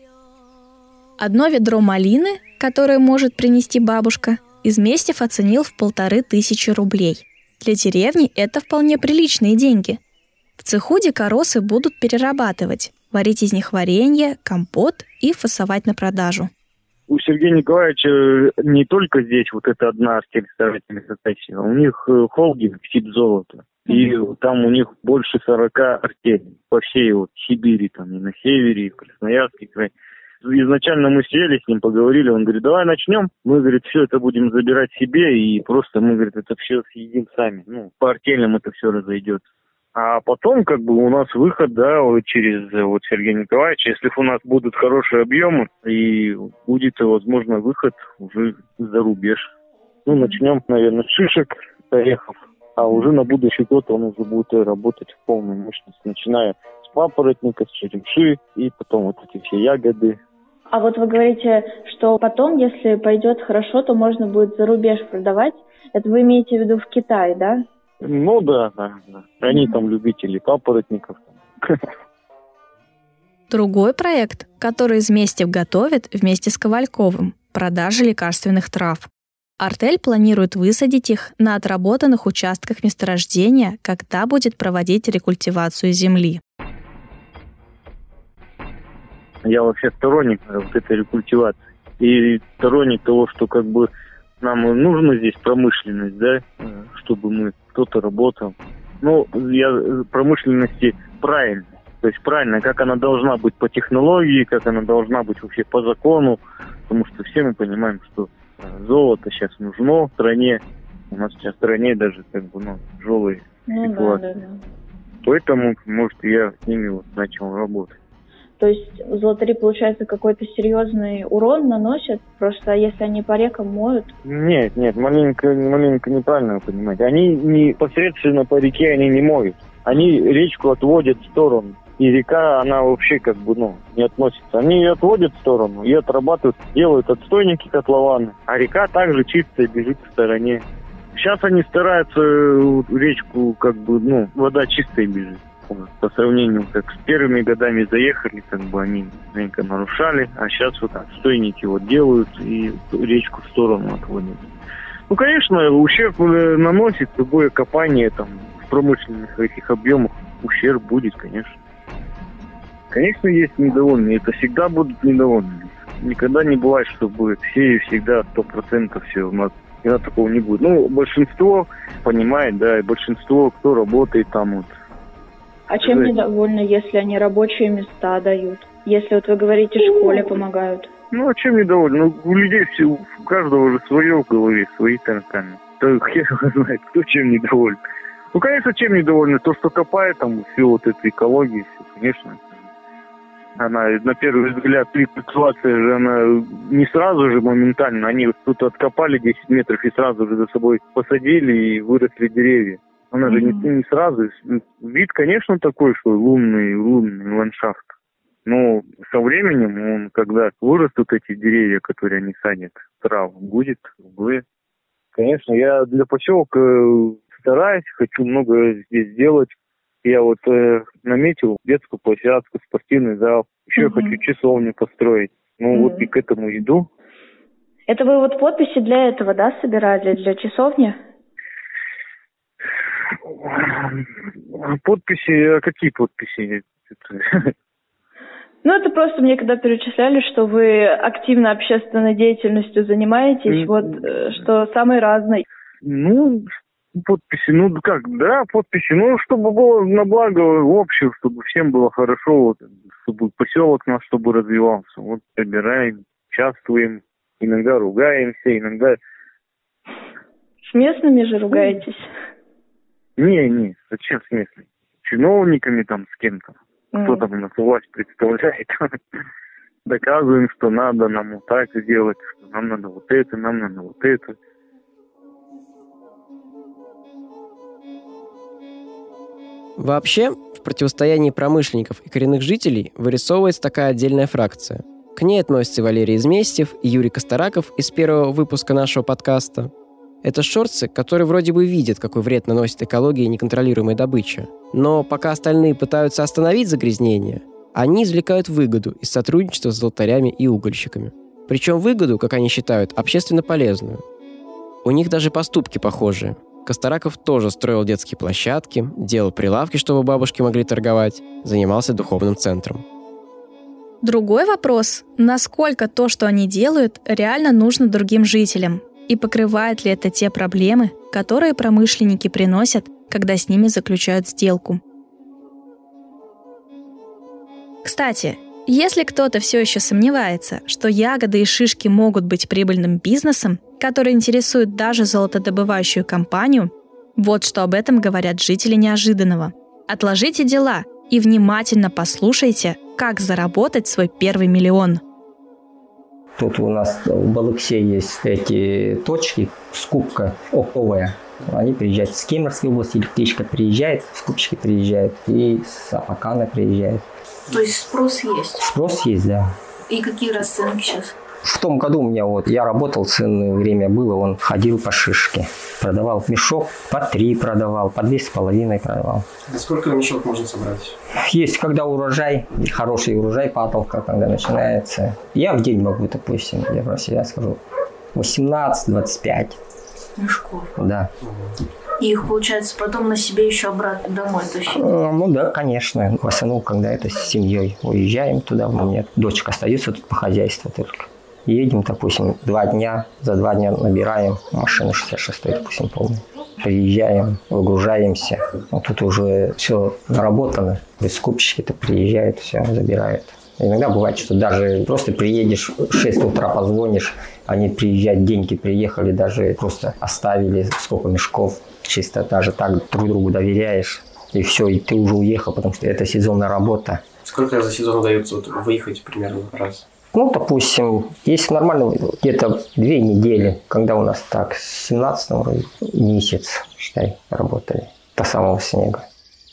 Одно ведро малины, которое может принести бабушка, Изместьев оценил в полторы тысячи рублей. Для деревни это вполне приличные деньги. В цеху дикоросы будут перерабатывать, варить из них варенье, компот и фасовать на продажу. У Сергея Николаевича не только здесь вот эта одна артель старательных хакасий, у них холдинг «Сибзолото». И там у них больше сорока артелей по всей вот Сибири, там и на севере, и в Красноярске край. Изначально мы сели с ним, поговорили, он говорит, давай начнем. Мы, говорит, все это будем забирать себе, и просто мы, говорит, это все съедим сами. Ну, по артелям это все разойдется. А потом, как бы, у нас выход, да, вот через вот Сергея Николаевича, если у нас будут хорошие объемы, и будет, возможно, выход уже за рубеж. Ну, начнем, наверное, с шишек, орехов, а уже на будущий год он уже будет работать в полной мощности, начиная с папоротника, с черемши, и потом вот эти все ягоды. А вот вы говорите, что потом, если пойдет хорошо, то можно будет за рубеж продавать. Это вы имеете в виду в Китае, да? Ну да, да, да. Они там любители папоротников. Другой проект, который Изместьев готовит вместе с Ковальковым – продажа лекарственных трав. Артель планирует высадить их на отработанных участках месторождения, когда будет проводить рекультивацию земли. Я вообще сторонник вот этой рекультивации. И сторонник того, что как бы нам нужна здесь промышленность, да, чтобы мы кто-то работал. Ну, я промышленности правильно. То есть правильно, как она должна быть по технологии, как она должна быть вообще по закону. Потому что все мы понимаем, что золото сейчас нужно в стране. У нас сейчас в стране даже как бы, ну, тяжелые ну, ситуации. Да, да, да. Поэтому, может, я с ними вот начал работать. То есть золотари, получается, какой-то серьезный урон наносят? Просто если они по рекам моют? Нет, нет, маленько, маленько неправильно вы понимаете. Они непосредственно по реке они не моют. Они речку отводят в сторону. И река, она вообще как бы, ну, не относится. Они ее отводят в сторону и отрабатывают, делают отстойники котлованы. А река также чистая бежит в стороне. Сейчас они стараются речку, как бы, ну, вода чистая бежит. По сравнению, как с первыми годами заехали, как бы они маленько нарушали, а сейчас вот отстойники вот делают и речку в сторону отводят. Ну, конечно, ущерб наносит любое копание там в промышленных этих объемах, ущерб будет, конечно. Конечно, есть недовольные, это всегда будут недовольны. Никогда не бывает, чтобы все и всегда сто процентов все у нас. Никогда такого не будет. Ну, большинство понимает, да, и большинство, кто работает там вот. А чем недовольны, если они рабочие места дают? Если вот вы говорите, школе помогают? Ну, а чем недовольны? Ну, у людей все, у каждого же свое в голове, свои тараканы. То хер его знает, кто чем недоволен. Ну, конечно, чем недовольны? То, что копает там всю вот эту экологию, все, конечно. Она, на первый взгляд, рекультивация же, она не сразу же моментально. Они вот тут откопали десять метров и сразу же за собой посадили и выросли деревья. Она же mm-hmm. не, не сразу. Вид, конечно, такой, что лунный, лунный ландшафт. Но со временем, он, когда вырастут эти деревья, которые они садят, трав будет, будет. Конечно, я для поселка стараюсь, хочу много здесь сделать. Я вот э, наметил детскую площадку, спортивный зал. Еще Мгм. я хочу часовню построить. Ну Мгм. вот и к этому иду. Это вы вот подписи для этого, да, собирали, для часовни? Подписи, а какие подписи? Ну, это просто мне когда перечисляли, что вы активно общественной деятельностью занимаетесь, М. вот, э, что самой разной. Ну, подписи, ну как, да, подписи, ну, чтобы было на благо общего, чтобы всем было хорошо, вот, чтобы поселок наш, чтобы развивался. Вот собираем, участвуем, иногда ругаемся, иногда... С местными же ругаетесь? Не, не, зачем с местными? Чиновниками там, с кем-то. Кто М. там у нас власть представляет. Доказываем, что надо нам вот так сделать, что нам надо вот это, нам надо вот это. Вообще, в противостоянии промышленников и коренных жителей вырисовывается такая отдельная фракция. К ней относятся Валерий Изместьев и Юрий Костараков из первого выпуска нашего подкаста. Это шорцы, которые вроде бы видят, какой вред наносит экологии неконтролируемая добыча. Но пока остальные пытаются остановить загрязнение, они извлекают выгоду из сотрудничества с золотарями и угольщиками. Причем выгоду, как они считают, общественно полезную. У них даже поступки похожие. Костараков тоже строил детские площадки, делал прилавки, чтобы бабушки могли торговать, занимался духовным центром. Другой вопрос, насколько то, что они делают, реально нужно другим жителям, и покрывает ли это те проблемы, которые промышленники приносят, когда с ними заключают сделку. Кстати, если кто-то все еще сомневается, что ягоды и шишки могут быть прибыльным бизнесом, который интересует даже золотодобывающую компанию, вот что об этом говорят жители Неожиданного. Отложите дела и внимательно послушайте, как заработать свой первый миллион. Тут у нас в Балыксе есть эти точки, скупка оптовая. Они приезжают с Кемеровской области, электричка приезжает, скупщики приезжают, и с Абакана приезжает. То есть спрос есть? Спрос есть, да. И какие расценки сейчас? В том году у меня вот, я работал, ценное время было, он ходил по шишке. Продавал мешок, по три продавал, по две с половиной продавал. А сколько мешок можно собрать? Есть, когда урожай, хороший урожай, паталка, когда начинается. Я в день могу, допустим, я про себя скажу, восемнадцать - двадцать пять. Мешков? Да. И их, получается, потом на себе еще обратно домой тащить? Ну да, конечно. В основном, когда это с семьей уезжаем туда, у меня дочка остается тут по хозяйству только. Едем, допустим, два дня, за два дня набираем машину шестьдесят шесть, допустим, полную. Приезжаем, выгружаемся. Ну, тут уже все наработано. Скупщики-то приезжают, все забирают. Иногда бывает, что даже просто приедешь, в шесть утра позвонишь, они приезжают, деньги приехали, даже просто оставили сколько мешков. Чисто даже так друг другу доверяешь. И все, и ты уже уехал, потому что это сезонная работа. Сколько за сезон удается вот выехать примерно раз? Ну, допустим, если нормально, где-то две недели, когда у нас так, с семнадцатого месяц, считай, работали до самого снега.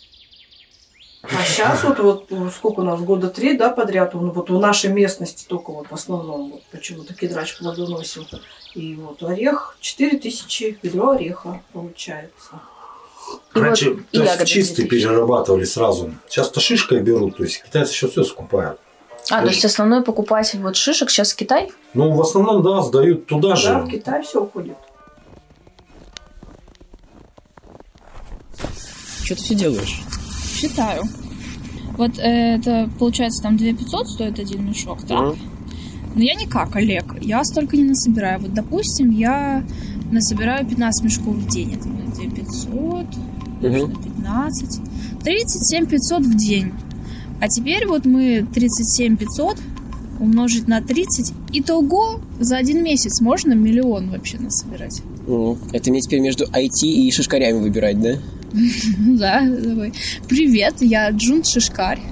А сейчас вот, вот сколько у нас, года три, да, подряд, ну, вот в нашей местности только вот в основном, вот, почему-то кедрач плодоносил. И вот орех, четыре тысячи ведро ореха получается. Раньше вот то есть чистый две тысячи. перерабатывали сразу. Сейчас-то шишкой берут, то есть китайцы еще все скупают. А, то есть основной покупатель вот шишек сейчас Китай? Ну, в основном, да, сдают туда же. Да, в Китай все уходит. Что ты все делаешь? Считаю. Вот э, это, получается, там две тысячи пятьсот стоит один мешок, так? Mm. Но я никак, Олег. Я столько не насобираю. Вот, допустим, я насобираю пятнадцать мешков в день. Это будет две тысячи пятьсот, Mm-hmm. пятнадцать. тридцать семь тысяч пятьсот в день. А теперь вот мы тридцать семь тысяч пятьсот умножить на тридцать. Итого за один месяц можно миллион вообще насобирать. Ну, это мне теперь между ай ти и шишкарями выбирать, да? Да, давай. Привет, я Джун Шишкарь.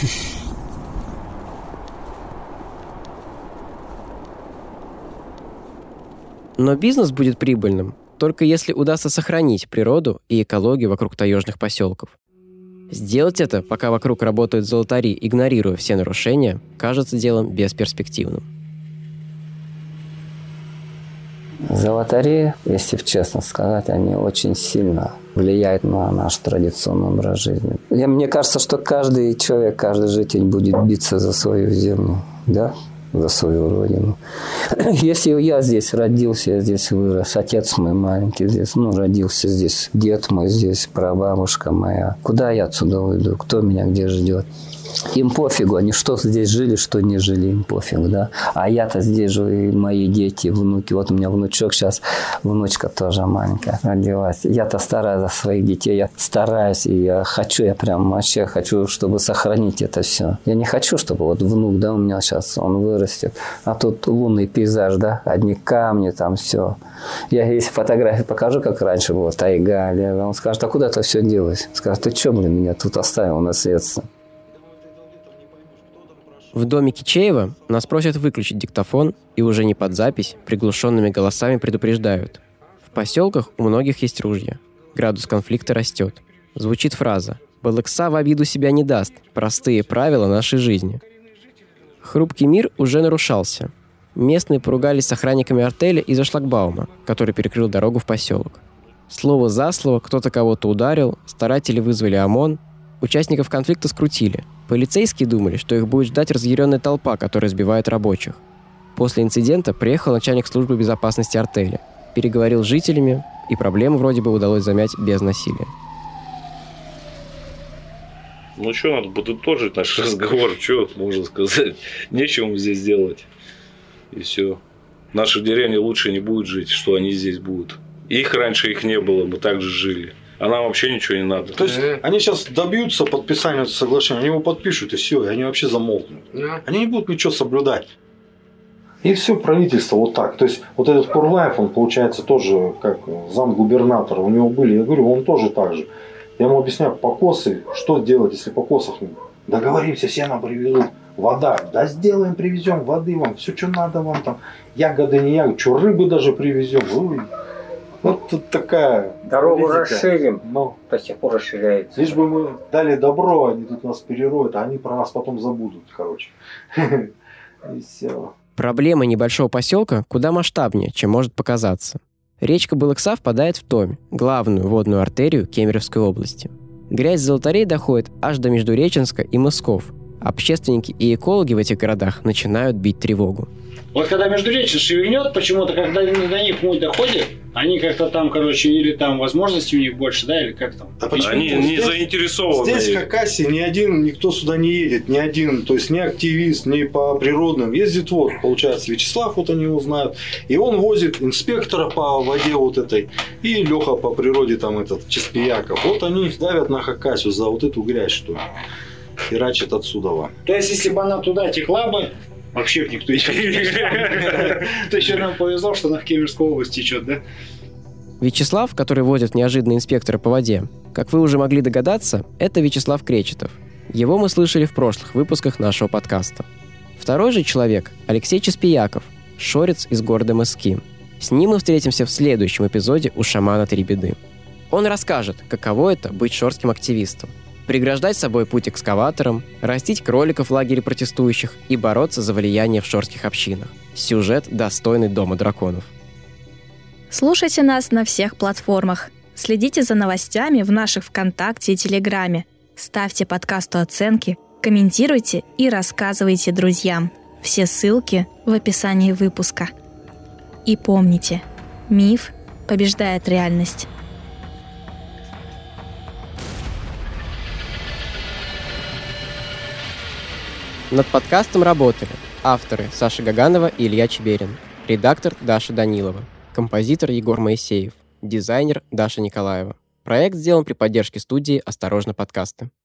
Но бизнес будет прибыльным только если удастся сохранить природу и экологию вокруг таежных поселков. Сделать это, пока вокруг работают золотари, игнорируя все нарушения, кажется делом бесперспективным. Золотари, если честно сказать, они очень сильно влияет на наш традиционный образ жизни. И мне кажется, что каждый человек, каждый житель будет биться за свою землю, да? За свою родину. Если я здесь родился, я здесь вырос, отец мой маленький здесь, ну, родился здесь, дед мой здесь, прабабушка моя, куда я отсюда уйду, кто меня где ждет? Им пофигу, они что здесь жили, что не жили, им пофигу, да. А я-то здесь же, и мои дети, внуки. Вот у меня внучок сейчас, внучка тоже маленькая родилась. Я-то стараюсь за своих детей, я стараюсь, и я хочу, я прям вообще хочу, чтобы сохранить это все. Я не хочу, чтобы вот внук, да, у меня сейчас, он вырастет, а тут лунный пейзаж, да, одни камни, там все. Я если фотографии покажу, как раньше было, тайга, он скажет, а куда это все делось? Скажет, ты что, блин, меня тут оставил наследство? В доме Кичеева нас просят выключить диктофон и уже не под запись приглушенными голосами предупреждают. В поселках у многих есть ружья. Градус конфликта растет. Звучит фраза «Балыкса в обиду себя не даст. Простые правила нашей жизни». Хрупкий мир уже нарушался. Местные поругались с охранниками артеля из-за шлагбаума, который перекрыл дорогу в поселок. Слово за слово кто-то кого-то ударил, старатели вызвали ОМОН, участников конфликта скрутили. Полицейские думали, что их будет ждать разъяренная толпа, которая сбивает рабочих. После инцидента приехал начальник службы безопасности артеля, переговорил с жителями, и проблему вроде бы удалось замять без насилия. Ну что, надо подытожить наш разговор, что можно сказать. Нечего здесь делать. И все. Наша деревня лучше не будет жить, что они здесь будут. Их раньше их не было, мы также жили. А нам вообще ничего не надо. То есть они сейчас добьются подписания соглашения, они его подпишут и все, и они вообще замолкнут. Они не будут ничего соблюдать. И все правительство вот так. То есть вот этот Курлаев, он получается тоже как замгубернатора. У него были, я говорю, он тоже так же. Я ему объясняю, покосы, что делать, если покосов нет? Договоримся, все нам привезут. Вода, да сделаем, привезем воды вам, все, что надо вам там. Ягоды, не ягоды, что рыбы даже привезем. Ой. Вот тут такая... Дорогу расширим, но до сих пор расширяется. Лишь бы мы дали добро, они тут нас перероют, а они про нас потом забудут, короче. И все. Проблема небольшого поселка куда масштабнее, чем может показаться. Речка Балыкса впадает в Томь, главную водную артерию Кемеровской области. Грязь с золотарей доходит аж до Междуреченска и Мысков. Общественники и экологи в этих городах начинают бить тревогу. Вот когда Междуреченск шевельнет, почему-то, когда до них муть доходит, они как-то там, короче, или там возможностей у них больше, да, или как там? Да они не здесь, заинтересованы. Здесь в Хакасии ни один, никто сюда не едет, ни один, то есть ни активист, ни по природным. Ездит вот, получается, Вячеслав, вот они его знают, и он возит инспектора по воде вот этой, и Леха по природе там этот, Чеспияков. Вот они давят на Хакасию за вот эту грязь, что херачит отсюда. То есть, если бы она туда текла бы, вообще никто не То еще нам повезло, что она в Кемеровской области течет, да? Вячеслав, который возит неожиданно инспектора по воде, как вы уже могли догадаться, это Вячеслав Кречетов. Его мы слышали в прошлых выпусках нашего подкаста. Второй же человек – Алексей Чеспияков, шорец из города Мыски. С ним мы встретимся в следующем эпизоде у шамана Три беды. Он расскажет, каково это быть шорским активистом. Преграждать собой путь экскаваторам, растить кроликов в лагере протестующих и бороться за влияние в шорских общинах. Сюжет, достойный Дома драконов. Слушайте нас на всех платформах. Следите за новостями в наших ВКонтакте и Телеграме. Ставьте подкасту оценки, комментируйте и рассказывайте друзьям. Все ссылки в описании выпуска. И помните, миф побеждает реальность. Над подкастом работали авторы Саша Гаганова и Илья Чеберин, редактор Даша Данилова, композитор Егор Моисеев, дизайнер Даша Николаева. Проект сделан при поддержке студии «Осторожно, подкасты».